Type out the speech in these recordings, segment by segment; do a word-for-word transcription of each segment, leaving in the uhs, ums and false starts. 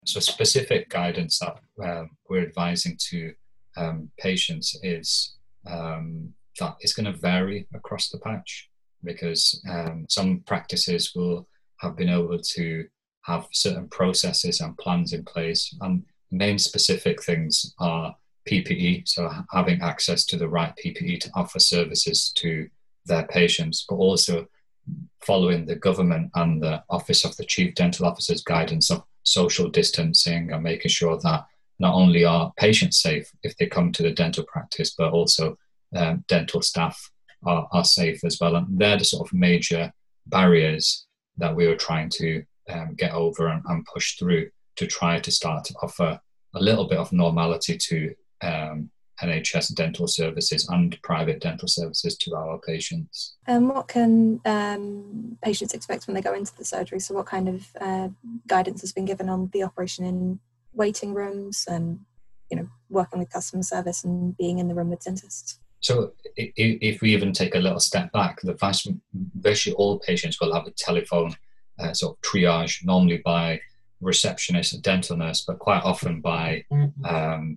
So specific guidance that um, we're advising to um, patients is um, that it's going to vary across the patch, because um, some practices will have been able to have certain processes and plans in place, and main specific things are P P E, so having access to the right P P E to offer services to their patients, but also following the government and the Office of the Chief Dental Officer's guidance of social distancing, and making sure that not only are patients safe if they come to the dental practice, but also um, dental staff are, are safe as well. And they're the sort of major barriers that we were trying to um, get over and, and push through to try to start to offer a little bit of normality to um, N H S dental services and private dental services to our patients. And what can um, patients expect when they go into the surgery? So what kind of uh, guidance has been given on the operation in waiting rooms and, you know, working with customer service and being in the room with dentists? So if we even take a little step back, the vast, virtually all patients will have a telephone uh, sort of triage, normally by receptionist, a dental nurse, but quite often by um,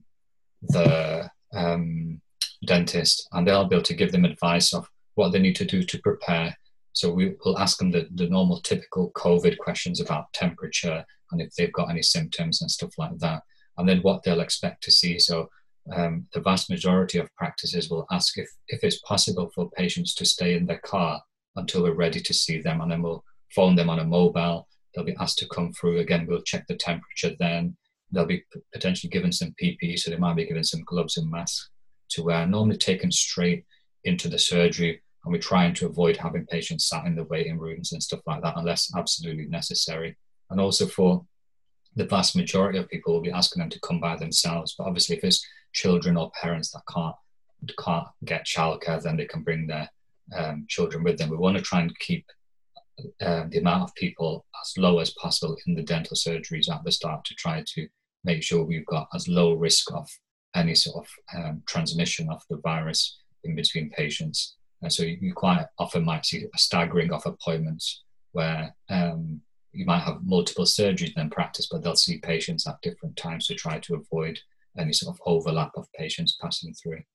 the um, dentist, and they'll be able to give them advice of what they need to do to prepare. So we will ask them the, the normal typical COVID questions about temperature and if they've got any symptoms and stuff like that, and then what they'll expect to see. So um, the vast majority of practices will ask if, if it's possible for patients to stay in their car until we're ready to see them, and then we'll phone them on a mobile. They'll be asked to come through. Again, we'll check the temperature then. They'll be potentially given some P P E, so they might be given some gloves and masks to wear, normally taken straight into the surgery, and we're trying to avoid having patients sat in the waiting rooms and stuff like that unless absolutely necessary. And also for the vast majority of people, we'll be asking them to come by themselves, but obviously if it's children or parents that can't can't get childcare, then they can bring their um, children with them. We want to try and keep uh, the amount of people as low as possible in the dental surgeries at the start, to try to make sure we've got as low risk of any sort of um, transmission of the virus in between patients. And so you, you quite often might see a staggering of appointments where um, you might have multiple surgeries in practice, but they'll see patients at different times to try to avoid any sort of overlap of patients passing through.